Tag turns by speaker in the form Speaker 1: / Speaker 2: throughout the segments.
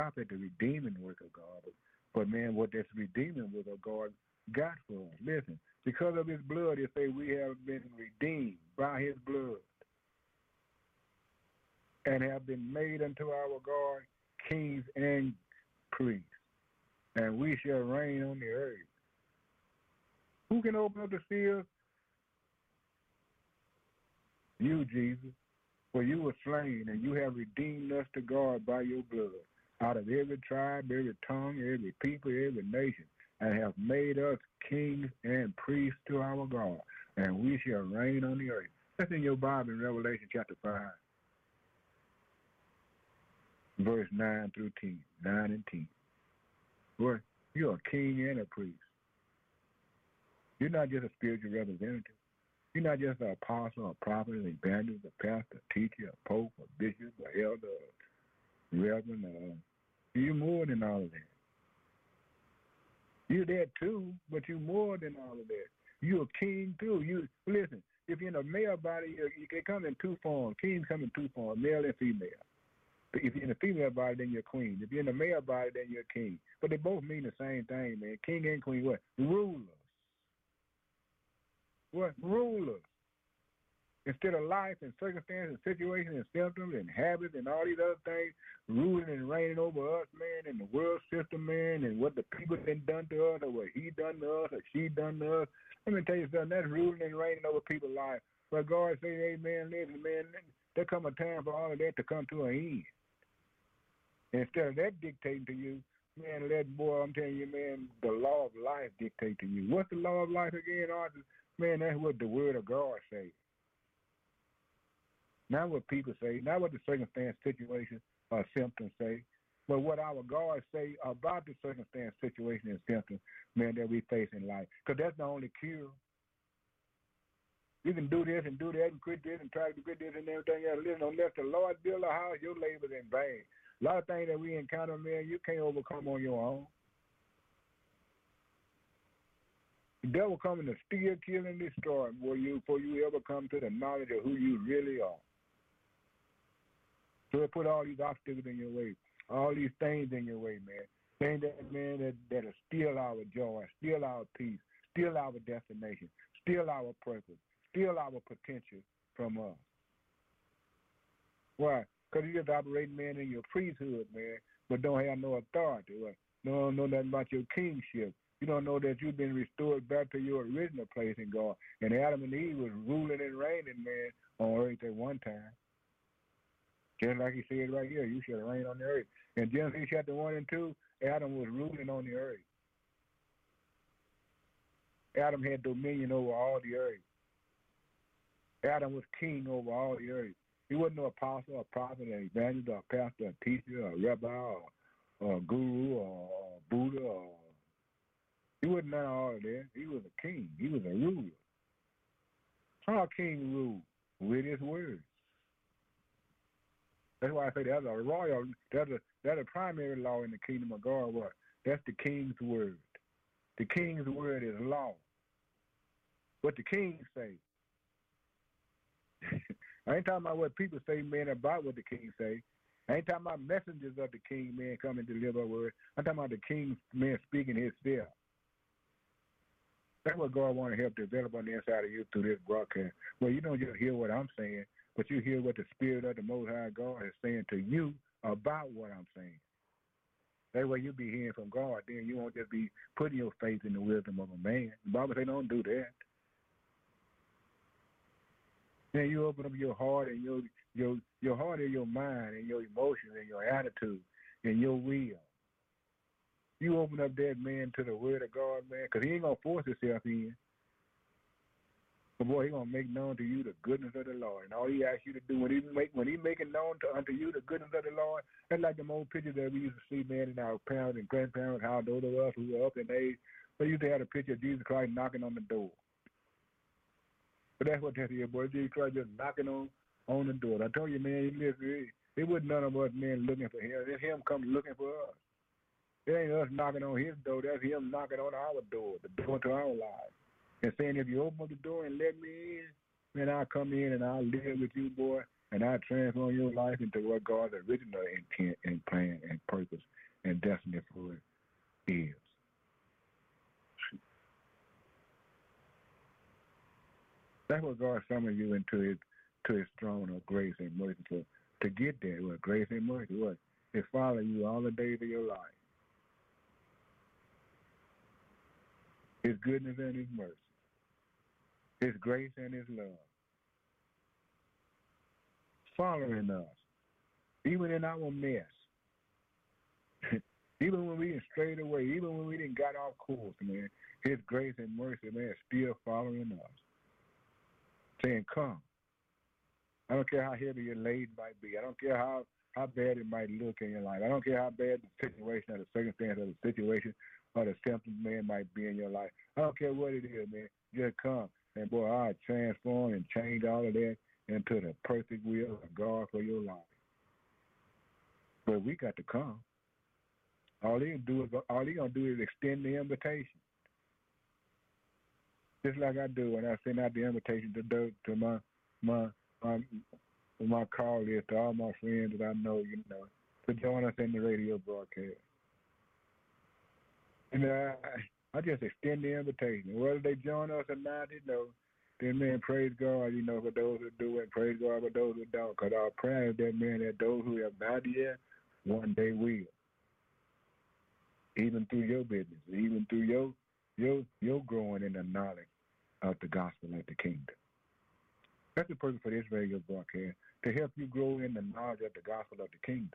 Speaker 1: stop at the redeeming work of God. But man, what this redeeming work of God got for us. Listen, because of his blood, they say we have been redeemed by his blood and have been made unto our God kings and priests, and we shall reign on the earth. Who can open up the seals? You, Jesus. For you were slain, and you have redeemed us to God by your blood, out of every tribe, every tongue, every people, every nation, and have made us kings and priests to our God, and we shall reign on the earth. That's in your Bible in Revelation chapter 5, verse 9 through 10, 9 and 10. Boy, you're a king and a priest. You're not just a spiritual representative. You're not just an apostle, a prophet, an evangelist, a pastor, a teacher, a pope, a bishop, an elder, a reverend. You're more than all of that. You're that too, but you're more than all of that. You're a king too. You listen. If you're in a male body, they come in two forms. Kings come in two forms, male and female. If you're in a female body, then you're a queen. If you're in a male body, then you're a king. But they both mean the same thing, man. King and queen, what? Rulers. What? Rulers. Instead of life and circumstances and situations and symptoms and habits and all these other things, ruling and reigning over us, man, and the world system, man, and what the people have done to us or what he done to us or she done to us. Let me tell you something. That's ruling and reigning over people's lives. But God say, hey, man, listen, man, there come a time for all of that to come to an end. Instead of that dictating to you, man, let boy, I'm telling you, man, the law of life dictate to you. What's the law of life again, Arthur? Man, that's what the word of God says. Not what people say, not what the circumstance, situation, or symptoms say, but what our God say about the circumstance, situation, and symptoms, man, that we face in life. Because that's the only cure. You can do this and do that and quit this and try to quit this and everything else. Listen, unless the Lord build a house, your labor is in vain. A lot of things that we encounter, man, you can't overcome on your own. The devil coming to steal, kill, and destroy before you ever come to the knowledge of who you really are. So it put all these obstacles in your way, all these things in your way, man. Things that'll steal our joy, steal our peace, steal our destination, steal our purpose, steal our potential from us. Why? Because you just operate, man, in your priesthood, man, but don't have no authority. Right? Don't know nothing about your kingship. You don't know that you've been restored back to your original place in God. And Adam and Eve was ruling and reigning, man, on earth at one time. Just like he said right here, you shall reign on the earth. In Genesis chapter 1 and 2, Adam was ruling on the earth. Adam had dominion over all the earth. Adam was king over all the earth. He wasn't no apostle, a prophet, an evangelist, a pastor, a teacher, a rabbi, or a guru, or a Buddha, or he wasn't none of all of that. He was a king. He was a ruler. How a king rule? With his word. That's why I say that's a primary law in the kingdom of God. What? That's the king's word. The king's word is law. What the king say. I ain't talking about what people say, man, about what the king say. I ain't talking about messengers of the king, man, come and deliver a word. I'm talking about the king's man speaking himself. That's what God want to help develop on the inside of you through this broadcast. Well, you don't just hear what I'm saying, but you hear what the Spirit of the Most High God is saying to you about what I'm saying. That way you be hearing from God. Then you won't just be putting your faith in the wisdom of a man. The Bible says don't do that. Then you open up your heart and your heart and your mind and your emotions and your attitude and your will. You open up that, man, to the word of God, man, because he ain't going to force himself in. But, boy, he going to make known to you the goodness of the Lord. And all he asks you to do, when he making known unto you the goodness of the Lord, that's like them old pictures that we used to see, man, in our parents and grandparents, how those of us who were up in age, they used to have a picture of Jesus Christ knocking on the door. But that's what that is, boy. Jesus Christ just knocking on the door. I told you, man, listen, it wasn't none of us, man, looking for him. It's him coming looking for us. It ain't us knocking on his door. That's him knocking on our door, the door to our lives. And saying, if you open up the door and let me in, man, I'll come in and I'll live with you, boy. and I transform your life into what God's original intent and plan and purpose and destiny for it is. That's what God summoned you into his throne of grace and mercy to get there. What grace and mercy? What? It follow you all the days of your life. His goodness and his mercy. His grace and his love. Following us. Even in our mess. Even when we didn't strayed away. Even when we didn't got off course, man. His grace and mercy, man, is still following us. Saying, come. I don't care how heavy your load might be. I don't care how bad it might look in your life. I don't care how bad the situation or the circumstance or the situation or the symptoms, man, might be in your life. I don't care what it is, man. Just come. And, boy, I'll transform and change all of that into the perfect will of God for your life. But we got to come. All he gonna do is extend the invitation. Just like I do when I send out the invitation to my call list, to all my friends that I know, to join us in the radio broadcast. And I just extend the invitation. Whether they join us or not, then, man, praise God, for those who do it, praise God for those who don't. Because our prayer is that, man, that those who have not yet, one day will. Even through your business, even through your growing in the knowledge of the gospel of the kingdom. That's the purpose for this radio broadcast, to help you grow in the knowledge of the gospel of the kingdom.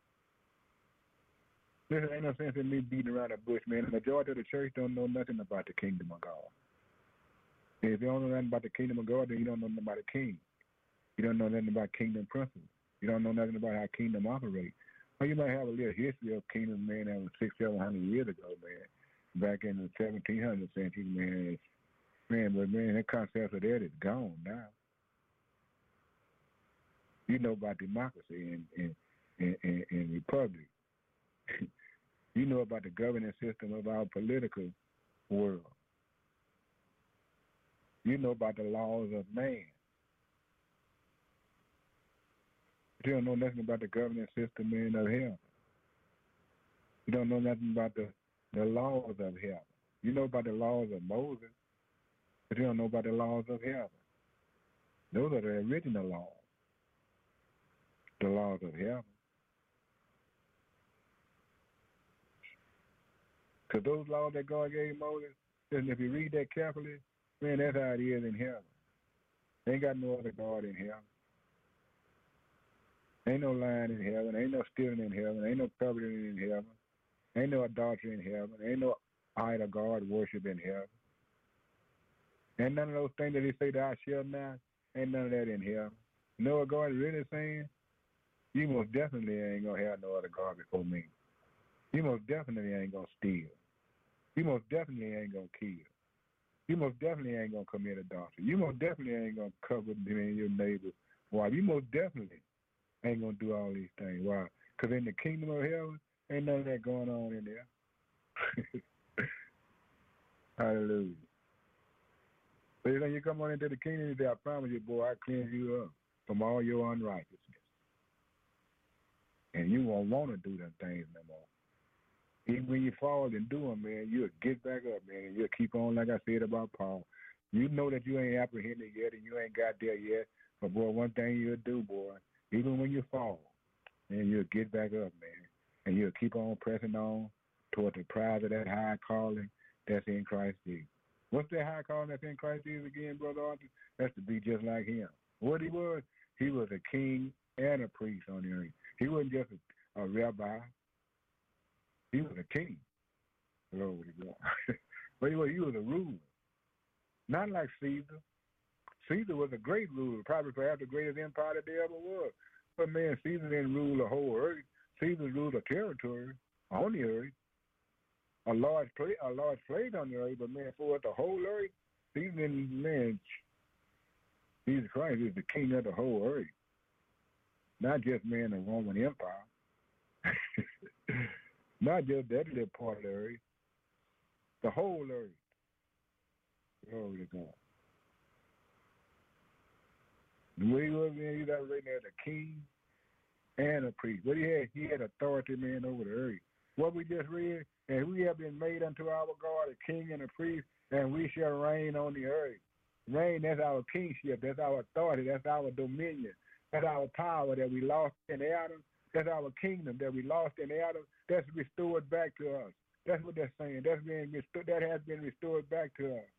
Speaker 1: Listen, ain't no sense in me beating around the bush, man. The majority of the church don't know nothing about the kingdom of God. And if you don't know nothing about the kingdom of God, then you don't know nothing about the king. You don't know nothing about kingdom principles. You don't know nothing about how kingdom operates. Well, you might have a little history of kingdom, man, that was 600-700 years ago, man. Back in the 1700th century, man. But that concept of that is gone now. You know about democracy and republic. You know about the governing system of our political world. You know about the laws of man. But you don't know nothing about the governing system, man, of heaven. You don't know nothing about the laws of heaven. You know about the laws of Moses, but you don't know about the laws of heaven. Those are the original laws. The laws of heaven. Because those laws that God gave Moses, and if you read that carefully, man, that's how it is in heaven. Ain't got no other God in heaven. Ain't no lying in heaven. Ain't no stealing in heaven. Ain't no coveting in heaven. Ain't no adultery in heaven. Ain't no idol God worship in heaven. Ain't none of those things that they say that I shall not. Ain't none of that in heaven. You know what God is really saying? You most definitely ain't going to have no other God before me. You most definitely ain't going to steal. You most definitely ain't going to kill. You most definitely ain't going to commit adultery. You most definitely ain't going to cover your neighbor's wife. You most definitely ain't going to do all these things. Why? Because in the kingdom of heaven, ain't none of that going on in there. Hallelujah. So you come on into the kingdom and say, I promise you, boy, I cleanse you up from all your unrighteousness. And you won't want to do them things no more. Even when you fall and do them, man, you'll get back up, man, and you'll keep on, like I said about Paul. You know that you ain't apprehended yet and you ain't got there yet. But, boy, one thing you'll do, boy, even when you fall, man, you'll get back up, man. And you'll keep on pressing on toward the prize of that high calling that's in Christ Jesus. What's that high calling that's in Christ Jesus again, Brother Arthur? That's to be just like him. What he was a king and a priest on the earth. He wasn't just a rabbi. He was a king. Glory to God. But he was a ruler. Not like Caesar. Caesar was a great ruler, probably perhaps the greatest empire that there ever was. But, man, Caesar didn't rule the whole earth. Caesar ruled a territory on the earth. A large place on the earth, but, man, for the whole earth, Caesar didn't, man, Jesus Christ is the king of the whole earth. Not just, man, the Roman Empire. Not just that little part of the earth. The whole earth. Glory to God. The way he was, man, he was right there as a king and a priest. What he had authority, man, over the earth. What we just read, and we have been made unto our God a king and a priest, and we shall reign on the earth. Reign, that's our kingship, that's our authority, that's our dominion, that's our power that we lost in Adam, that's our kingdom that we lost in Adam, that's restored back to us. That's what they're saying. That has been restored back to us.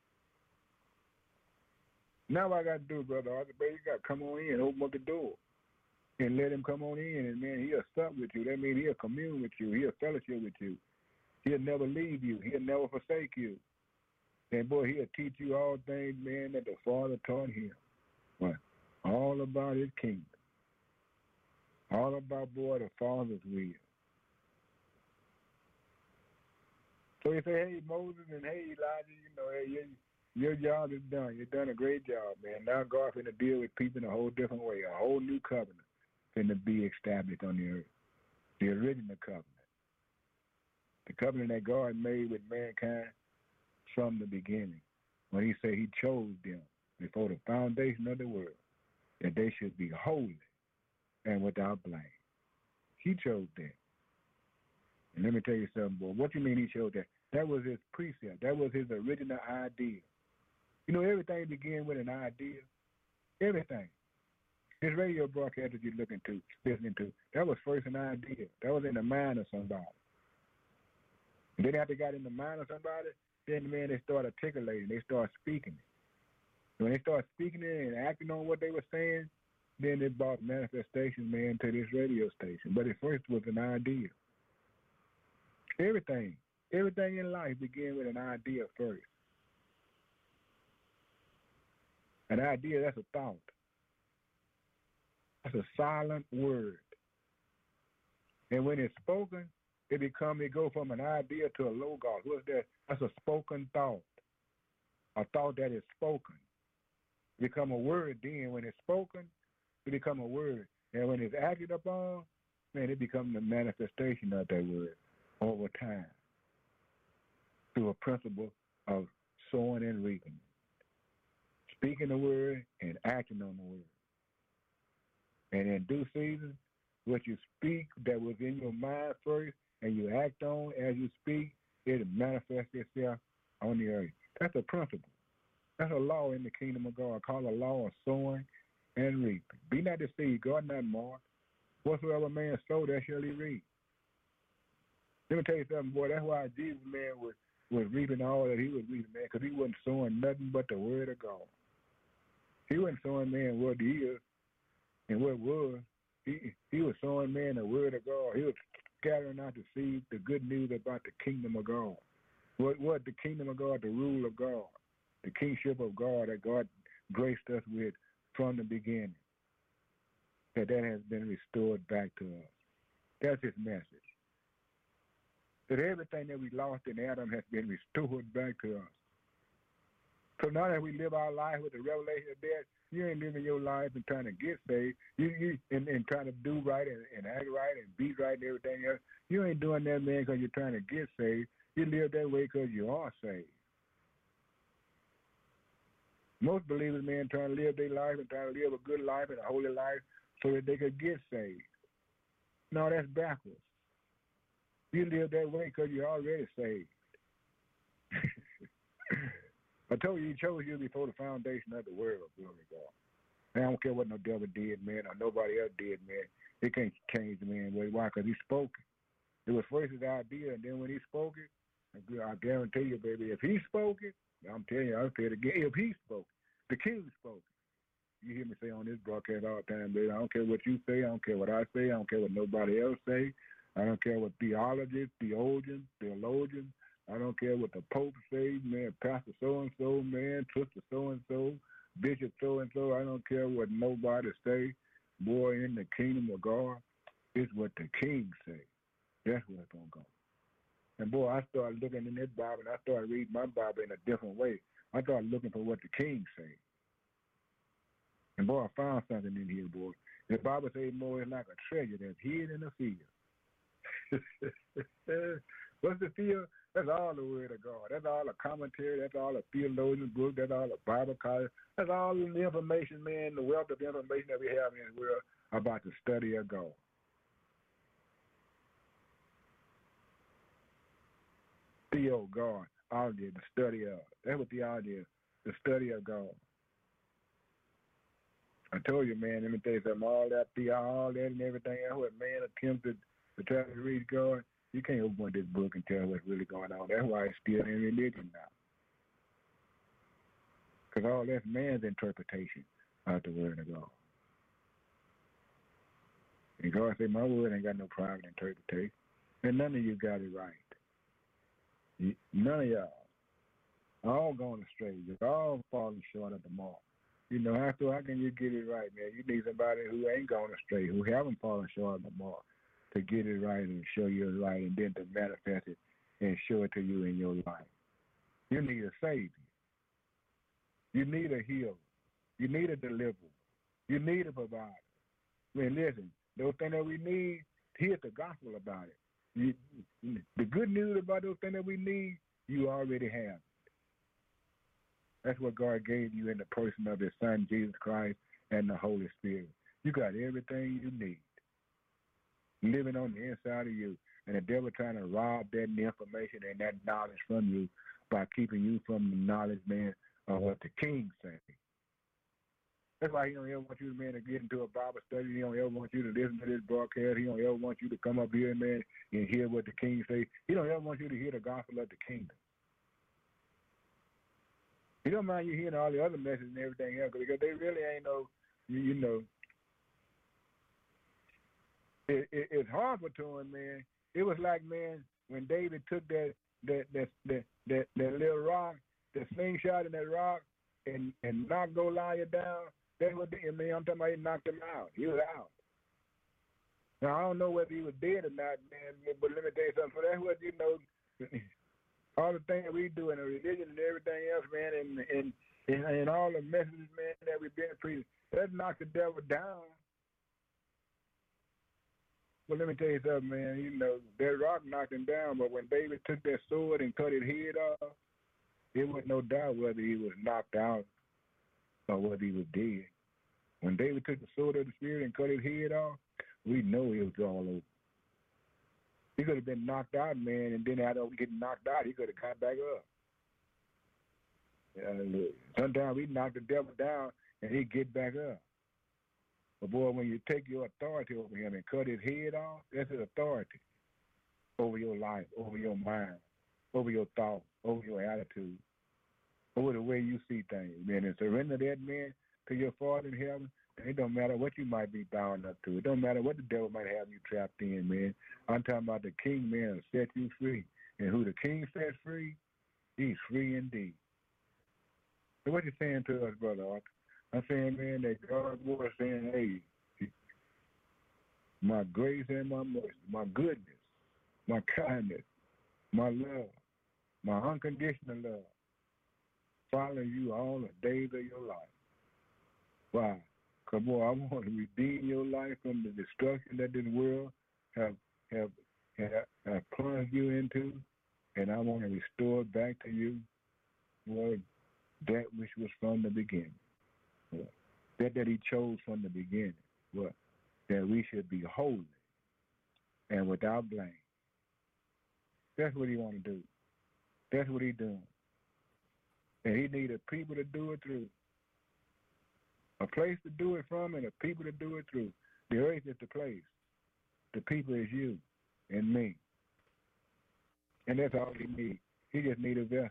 Speaker 1: Now what I got to do, brother Arthur, you got to come on in, open up the door, and let him come on in, and man, he'll sup with you. That means he'll commune with you. He'll fellowship with you. He'll never leave you. He'll never forsake you. And boy, he'll teach you all things, man, that the Father taught him. What? All about his kingdom. All about, boy, the Father's will. So you say, hey, Moses, and hey, Elijah, you know, hey, your job is done. You've done a great job, man. Now God finna deal with people in a whole different way. A whole new covenant finna be established on the earth. The original covenant. The covenant that God made with mankind from the beginning. When he said he chose them before the foundation of the world, that they should be holy and without blame. He chose them. And let me tell you something, boy. What you mean he chose that? That was his precept. That was his original idea. You know, everything began with an idea. Everything. This radio broadcast that you're listening to, that was first an idea. That was in the mind of somebody. And then after it got in the mind of somebody, then, man, they start articulating. They start speaking it. When they start speaking it and acting on what they were saying, then it brought manifestation, man, to this radio station. But it first was an idea. Everything in life began with an idea first. An idea, that's a thought. That's a silent word. And when it's spoken, it goes from an idea to a logos. What's that? That's a spoken thought. A thought that is spoken. Become a word then. When it's spoken, it become a word. And when it's acted upon, man, it becomes the manifestation of that word over time through a principle of sowing and reaping. Speaking the word and acting on the word. And in due season, what you speak that was in your mind first and you act on as you speak, it manifests itself on the earth. That's a principle. That's a law in the kingdom of God called a law of sowing and reaping. Be not deceived, God not mocked. Whatsoever man sow, that shall he reap. Let me tell you something, boy. That's why Jesus, man, was reaping all that he was reaping, man, because he wasn't sowing nothing but the word of God. He wasn't sowing, man, what he is and what was. He was sowing, man, the word of God. He was scattering out the seed, the good news about the kingdom of God. What the kingdom of God, the rule of God, the kingship of God that God graced us with from the beginning. That has been restored back to us. That's his message. That everything that we lost in Adam has been restored back to us. So now that we live our life with the revelation of that, you ain't living your life and trying to get saved. You trying to do right and act right and be right and everything else. You ain't doing that, man, because you're trying to get saved. You live that way because you are saved. Most believers, man, trying to live their life and trying to live a good life and a holy life so that they could get saved. No, that's backwards. You live that way because you're already saved. I told you he chose you before the foundation of the world, glory to God. And I don't care what no devil did, man, or nobody else did, man. It can't change the man. Why? Because he spoke it. It was first his idea, and then when he spoke it, I guarantee you, baby, if he spoke it, I'm telling you, I'll say it again, if he spoke it, the king spoke it. You hear me say on this broadcast all the time, baby, I don't care what you say, I don't care what I say, I don't care what nobody else say, I don't care what theologians, theologians, I don't care what the Pope says, man, Pastor so-and-so, man, Sister so-and-so, Bishop so-and-so, I don't care what nobody say. Boy, in the kingdom of God, it's what the king say. That's where it's going to go. And boy, I started looking in this Bible, and I started reading my Bible in a different way. I started looking for what the king say. And boy, I found something in here, boy. The Bible says more is like a treasure that's hid in a field. What's the field? That's all the word of God. That's all the commentary. That's all the theologian book. That's all the Bible college. That's all the information, man, the wealth of information that we have in this world about the study of God. Theo, God, theology, the study of. That's what theology is, the study of God. I told you, man, let me tell you something, all that and everything else, what man attempted to try to read God, you can't open this book and tell what's really going on. That's why it's still in religion now. Because all that's man's interpretation of the word of God. And God said, my word ain't got no private interpretation. And none of you got it right. None of y'all. All going astray. You're all falling short of the mark. You know, how can you get it right, man? You need somebody who ain't going astray, who haven't fallen short of the mark, to get it right and show you it right, and then to manifest it and show it to you in your life. You need a Savior. You need a healer. You need a deliverer. You need a provider. I mean, listen, those things that we need, here's the gospel about it. The good news about those things that we need, you already have. That's what God gave you in the person of His Son, Jesus Christ, and the Holy Spirit. You got everything you need living on the inside of you, and the devil trying to rob that information and that knowledge from you by keeping you from the knowledge, man, of what the King says. That's why He don't ever want you, man, to get into a Bible study. He don't ever want you to listen to this broadcast. He don't ever want you to come up here, man, and hear what the King say. He don't ever want you to hear the gospel of the kingdom. He don't mind you hearing all the other messages and everything else, because they really ain't no, you know. It's horrible to him, man. It was like, man, when David took that little rock, the slingshot in that rock, and knocked Goliath down. That's what I'm talking about. He knocked him out. He was out. Now I don't know whether he was dead or not, man. But let me tell you something. So that's what, you know, all the things that we do in the religion and everything else, man, and all the messages, man, that we've been preaching. That knocked the devil down. Well, let me tell you something, man. You know, that rock knocked him down, but when David took that sword and cut his head off, there was no doubt whether he was knocked out or whether he was dead. When David took the sword of the Spirit and cut his head off, we know it was all over. He could have been knocked out, man, and then after getting knocked out, he could have got back up. Sometimes we knock the devil down and he get back up. But boy, when you take your authority over him and cut his head off, that's his authority over your life, over your mind, over your thought, over your attitude, over the way you see things, man. And surrender that, man, to your Father in heaven. And it don't matter what you might be bound up to. It don't matter what the devil might have you trapped in, man. I'm talking about the King, man, will set you free. And who the King sets free, he's free indeed. So what you saying to us, Brother Arthur? I'm saying, man, that God was saying, hey, my grace and my mercy, my goodness, my kindness, my love, my unconditional love, follow you all the days of your life. Why? Because, boy, I want to redeem your life from the destruction that this world have plunged you into, and I want to restore back to you, boy, that which was from the beginning. That he chose from the beginning, that we should be holy and without blame. That's what he want to do. That's what he's doing. And he needed people to do it through. A place to do it from and a people to do it through. The earth is the place. The people is you and me. And that's all he needs. He just needs a vessel.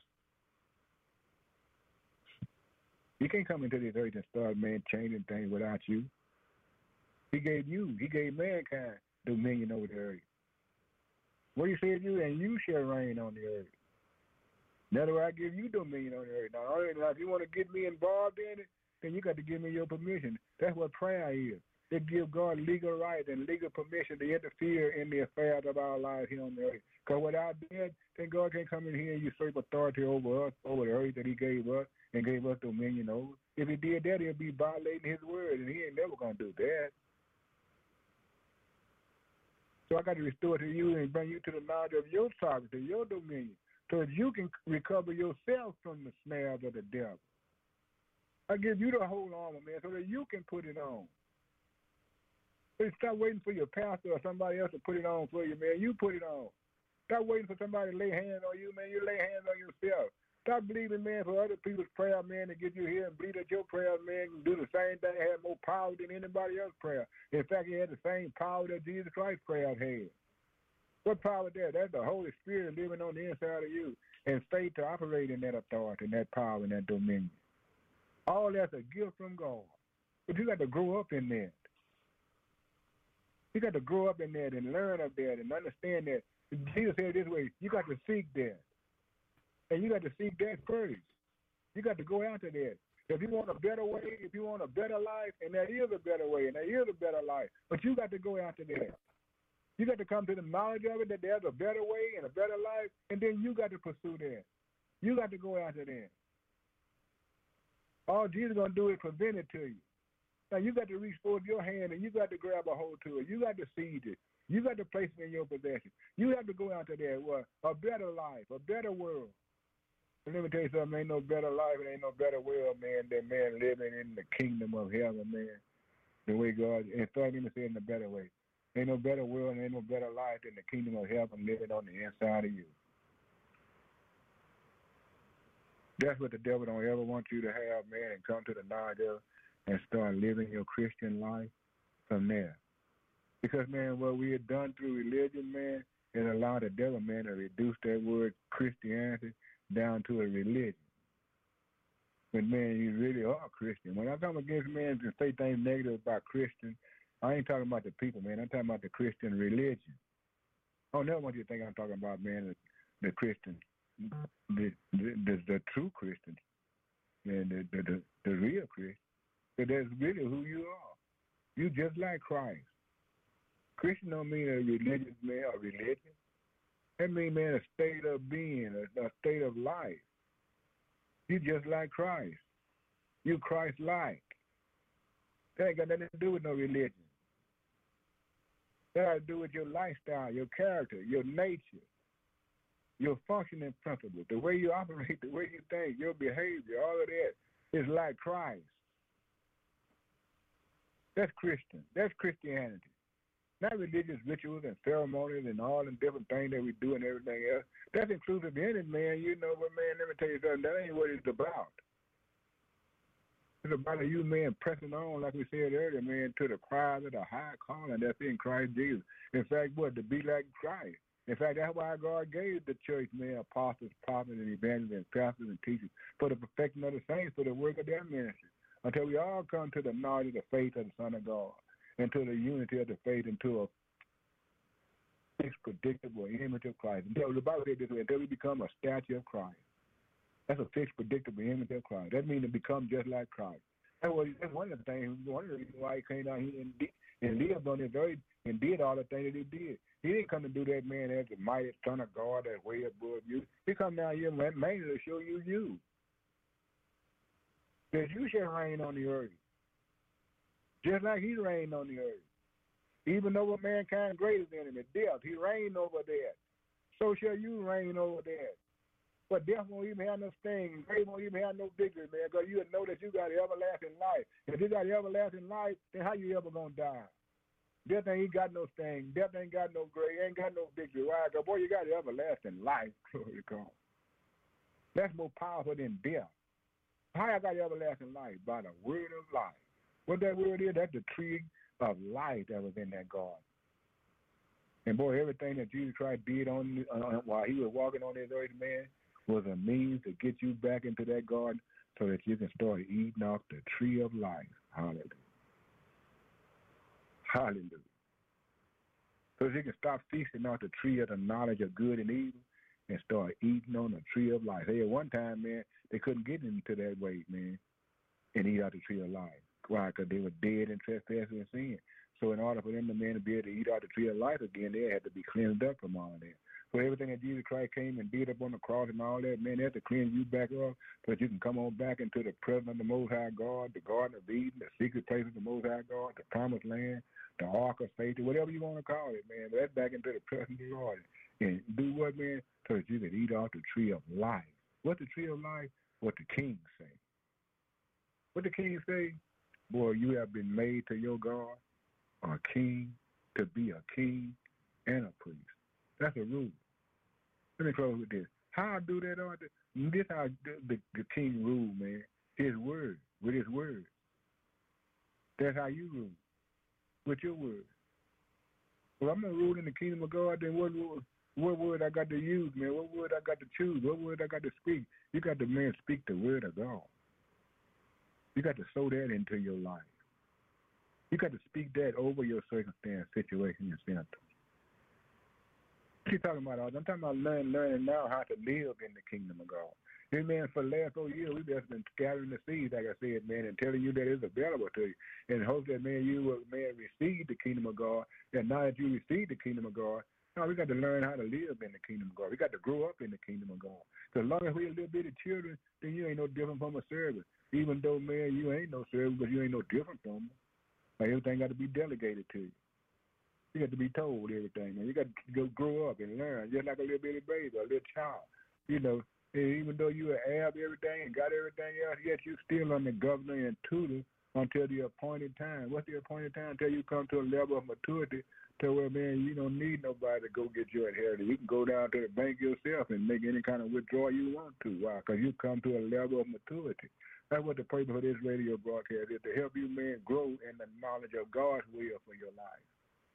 Speaker 1: He can't come into this earth and start, man, changing things without you. He gave mankind dominion over the earth. What he said you, and you shall reign on the earth. In other words, I give you dominion on the earth. Now, if you want to get me involved in it, then you got to give me your permission. That's what prayer is. It gives God legal right and legal permission to interfere in the affairs of our lives here on the earth. Because without that, then God can't come in here and usurp authority over us, over the earth that he gave us and gave us dominion over. If he did that, he'll be violating his word, and he ain't never going to do that. So I got to restore to you and bring you to the knowledge of your sovereignty, your dominion. so that you can recover yourself from the snares of the devil. I give you the whole armor, man, so that you can put it on. So stop waiting for your pastor or somebody else to put it on for you, man. You put it on. Stop waiting for somebody to lay hands on you, man. You lay hands on yourself. Stop believing, man, for other people's prayer, man, to get you here and believe that your prayer, man, can do the same thing, have more power than anybody else's prayer. In fact, it had the same power that Jesus Christ's prayer had. What power is that? That's the Holy Spirit living on the inside of you and faith to operate in that authority and that power and that dominion. All that's a gift from God. But you got to grow up in that. You got to grow up in that and learn of that and understand that. Jesus said this way, you got to seek that. And you got to seek that first. You got to go after that. If you want a better way, if you want a better life, and there is a better way, and there is a better life, but you got to go after that. You got to come to the knowledge of it, that there's a better way and a better life, and then you got to pursue that. You got to go after that. All Jesus is going to do is present it to you. Now, you got to reach forth your hand, and you got to grab a hold to it. You got to seize it. You got to place it in your possession. You have to go after that. Well, a better life, a better world. And let me tell you something, ain't no better life, and ain't no better world, man, than man living in the kingdom of heaven, man. The way God, in fact, let me say it in a better way. Ain't no better world and ain't no better life than the kingdom of heaven living on the inside of you. That's what the devil don't ever want you to have, man, and come to the knowledge of and start living your Christian life from there. Because, man, what we have done through religion, man, is allow the devil, man, to reduce that word Christianity down to a religion. But, man, you really are Christian. When I'm talking against men to say things negative about Christians, I ain't talking about the people, man. I'm talking about the Christian religion. I don't never want you to think I'm talking about, man, the Christian, the true Christians, and the real Christian. But that's really who you are. You just like Christ. Christian don't mean a religious man or religion. That means, man, a state of being, a state of life. You just like Christ. You Christ-like. That ain't got nothing to do with no religion. That has to do with your lifestyle, your character, your nature, your functioning principles, the way you operate, the way you think, your behavior, all of that is like Christ. That's Christian. That's Christianity. Not religious rituals and ceremonies and all the different things that we do and everything else. That's inclusive in it, man. You know, but, man, let me tell you something. That ain't what it's about. It's about you, man, pressing on, like we said earlier, man, to the prize of the high calling that's in Christ Jesus. In fact, what? To be like Christ. In fact, that's why God gave the church, man, apostles, prophets, and evangelists, and pastors, and teachers, for the perfecting of the saints, for the work of their ministry, until we all come to the knowledge of the faith of the Son of God, and to the unity of the faith, into a fixed, predictable image of Christ. Until the Bible says this way, until we become a statue of Christ. That's a fixed, predictable image of Christ. That means to become just like Christ. That's one of the things, one of the reasons why he came down here and lived on this earth and did all the things that he did. He didn't come to do that, man, as the mighty Son of God that's way above you. He come down here, man, mainly to show you. That you shall reign on the earth. Just like he reigned on the earth. Even over mankind's greatest enemy, death, he reigned over that. So shall you reign over that. But death won't even have no sting. Grave won't even have no victory, man, because you know that you got everlasting life. If you got everlasting life, then how you ever going to die? Death ain't got no sting. Death ain't got no grave. Ain't got no victory. Why? Because, boy, you got everlasting life. Glory to God. That's more powerful than death. How I got everlasting life? By the word of life. What that word is, that's the tree of life that was in that garden. And, boy, everything that Jesus Christ did on while he was walking on this earth, man, was a means to get you back into that garden so that you can start eating off the tree of life. Hallelujah. Hallelujah. So that you can stop feasting off the tree of the knowledge of good and evil and start eating on the tree of life. Hey, at one time, man, they couldn't get into that weight, man, and eat out the tree of life. Why? Because they were dead in trespass and sin. So in order for them, the man, to be able to eat out the tree of life again, they had to be cleansed up from all that. So everything that Jesus Christ came and did up on the cross and all that, man, they have to cleanse you back up so that you can come on back into the presence of the Most High God, the Garden of Eden, the secret place of the Most High God, the promised land, the ark of safety, whatever you want to call it, man. That's back into the presence of the Lord And do what, man? So that you can eat off the tree of life. What the tree of life? What the king say. What the king say? Boy, you have been made to your God a king, to be a king and a priest. That's a rule. Let me close with this. How I do that, Arthur? This how the king rule, man. His word, with his word. That's how you rule, with your word. Well, I'm going to rule in the kingdom of God, then what word I got to use, man? What word I got to choose? What word I got to speak? You got to, man, speak the word of God. You got to sow that into your life. You got to speak that over your circumstance, situation, and symptoms. What you talking about? I'm talking about learning now how to live in the kingdom of God. Amen. For the last 4 years, we've just been scattering the seeds, like I said, man, and telling you that it's available to you. And hope that, man, you will, man, receive the kingdom of God. And now that you receive the kingdom of God, now we got to learn how to live in the kingdom of God. We got to grow up in the kingdom of God. Because as long as we're a little bitty children, then you ain't no different from a servant. Even though, man, you ain't no servant, but you ain't no different from them. Like everything got to be delegated to you. You got to be told everything, man. You got to go grow up and learn, just like a little bitty baby, a little child. You know, and even though you have everything and got everything else, yet you still under governor and tutor until the appointed time. What's the appointed time? Until you come to a level of maturity to where, man, you don't need nobody to go get your inheritance. You can go down to the bank yourself and make any kind of withdrawal you want to. Why? Because you come to a level of maturity. That's what the purpose of this radio broadcast is, to help you, man, grow in the knowledge of God's will for your life.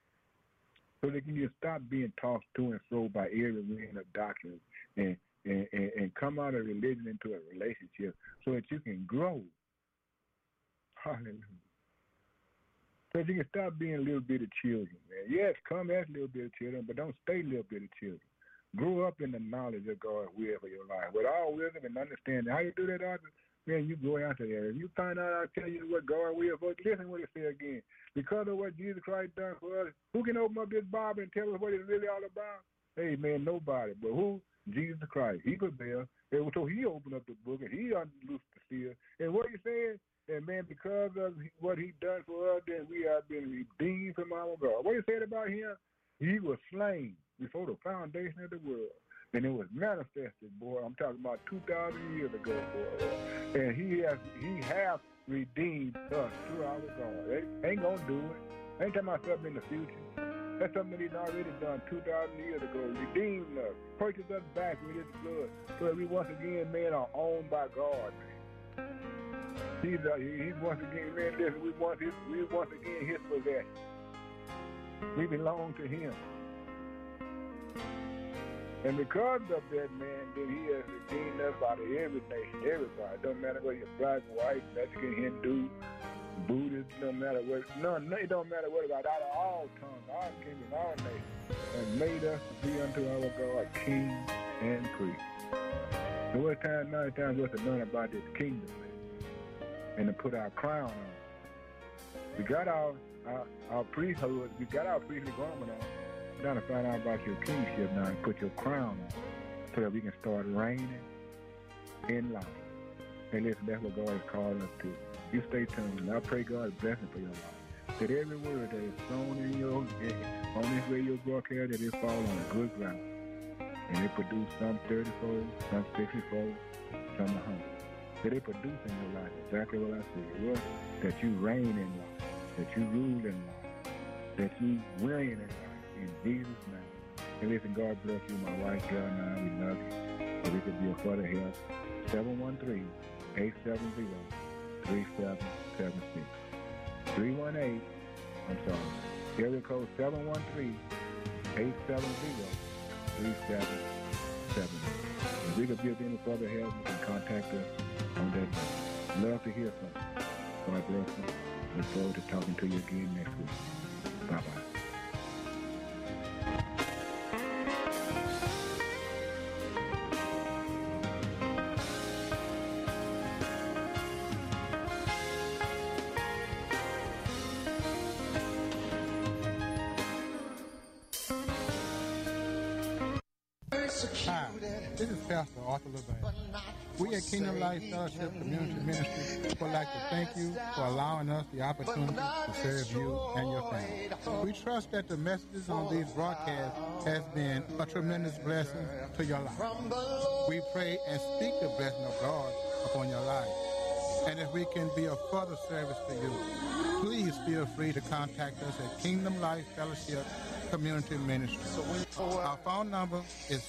Speaker 1: So that you can stop being tossed to and fro by every wind of doctrine and come out of religion into a relationship so that you can grow. Hallelujah. So that you can stop being little bitty children, man. Yes, come as little bitty children, but don't stay little bitty children. Grow up in the knowledge of God's will for your life. With all wisdom and understanding. How you do that, Arthur? Man, you go out there. If you find out, I'll tell you what God will for. Listen what it says again. Because of what Jesus Christ done for us, who can open up this Bible and tell us what it's really all about? Hey, man, nobody. But who? Jesus Christ. He prevailed. And so he opened up the book and he unloosed the seal. And what he said, and man, because of what he done for us, then we have been redeemed from our God. What he said about him? He was slain before the foundation of the world. And it was manifested, boy. I'm talking about 2,000 years ago, boy. And he has redeemed us through our God. They ain't gonna do it. Ain't talking about something in the future. That's something that he's already done 2,000 years ago. Redeemed us, purchased us back with his blood, so that we once again, man, are owned by God, man. He's once again, man. Listen, we once again his possession. We belong to him. And because of that, man, then he has redeemed us out of every nation, everybody. It don't matter whether you're black, white, Mexican, Hindu, Buddhist, no matter what. None, it don't matter what about out of all tongues, all kingdoms, all nations, and made us to be unto our God king and priest. So it's time now, it's time for us to learn about this kingdom, man, and to put our crown on. We got our priesthood, we got our priestly garment on. Now to find out about your kingship now and put your crown on so that we can start reigning in life. And listen, that's what God is calling us to. You stay tuned, and I pray God's blessing for your life. That every word that is sown on this radio broadcast, that it fall on good ground. And it produce some 30-fold, some 60-fold, some 100. That it produce in your life exactly what I said. Well, that you reign in life, that you rule in life, that you reign in life. In Jesus' name. And listen, God bless you, my wife, girl, and I. We love you. So we could be a further help. 713-870-3776. 318, I'm sorry. Area code 713-870-3776. If we could be of any further help, you can contact us on that number. Love to hear from you. God bless you. Look forward to talking to you again next week. Bye-bye.
Speaker 2: Persecution. Hi, this is Pastor Arthur LeVay. We at Kingdom Life Fellowship Community Ministry would like to thank you for allowing us the opportunity to serve you and your family. We trust that the messages on these broadcasts has been a tremendous blessing to your life. We pray and speak the blessing of God upon your life. And if we can be of further service to you, please feel free to contact us at Kingdom Life Fellowship Community Ministry. Our phone number is